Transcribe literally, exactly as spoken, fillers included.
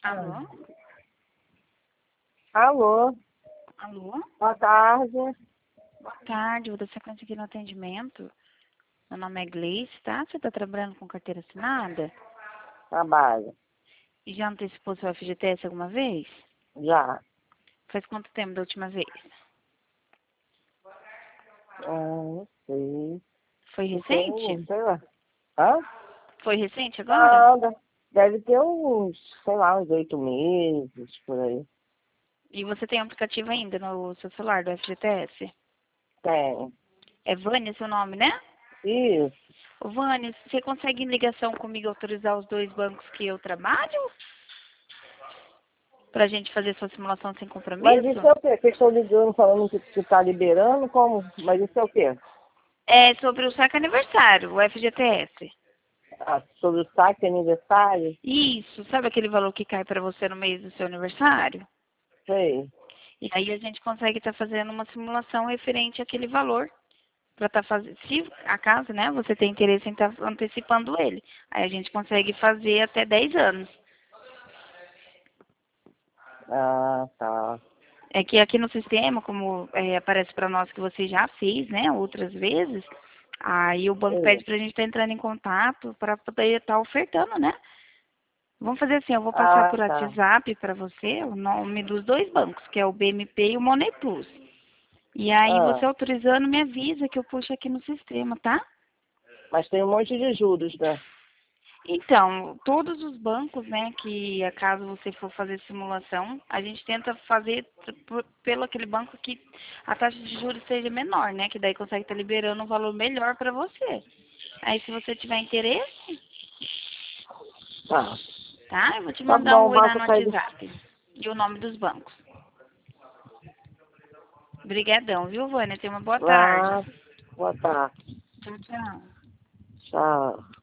Alô? Alô, Alô? boa tarde. Boa tarde, vou dar sequência aqui no atendimento. Meu nome é Gleice, tá? Você tá trabalhando com carteira assinada? Trabalho. E já antecipou seu F G T S alguma vez? Já. Faz quanto tempo da última vez? Ah, não sei. Foi Não tem, recente? sei lá. Hã? Foi recente agora? Não, de- deve ter uns, sei lá, uns oito meses, por aí. E você tem um aplicativo ainda no seu celular do F G T S? Tem. É Vânia seu nome, né? Isso. Ô, Vânia, você consegue em ligação comigo autorizar os dois bancos que eu trabalho? Pra gente fazer sua simulação sem Mas compromisso? isso é o quê? Vocês estão ligando falando que, que tá liberando? Como? Mas isso é o quê? É sobre o saque aniversário, o F G T S. Ah, sobre o saque aniversário? Isso, sabe aquele valor que cai para você no mês do seu aniversário? Sei. E aí a gente consegue estar fazendo uma simulação referente àquele valor. Para estar fazendo, se acaso, né, você tem interesse em estar antecipando ele. Aí a gente consegue fazer até dez anos. Ah, tá. É que aqui no sistema, como é, aparece para nós que você já fez, né, outras vezes, aí o banco Sei. pede para a gente estar entrando em contato para poder estar ofertando, né? Vamos fazer assim, eu vou passar Ah, por tá. WhatsApp para você o nome dos dois bancos, que é o B M P e o Money Plus. E aí você Ah, autorizando me avisa que eu puxo aqui no sistema, tá? mas tem um monte de juros, né? Então, todos os bancos, né, que caso você for fazer simulação, a gente tenta fazer por- pelo aquele banco que a taxa de juros seja menor, né, que daí consegue estar liberando um valor melhor para você. Aí se você tiver interesse, Tá. tá? Eu vou te Tá mandar bom, um o oi lá banco no tá. WhatsApp e o nome dos bancos. Obrigadão, viu, Vânia? Tenha uma boa tarde. Ah, boa tarde. Tchau, tchau. Tchau.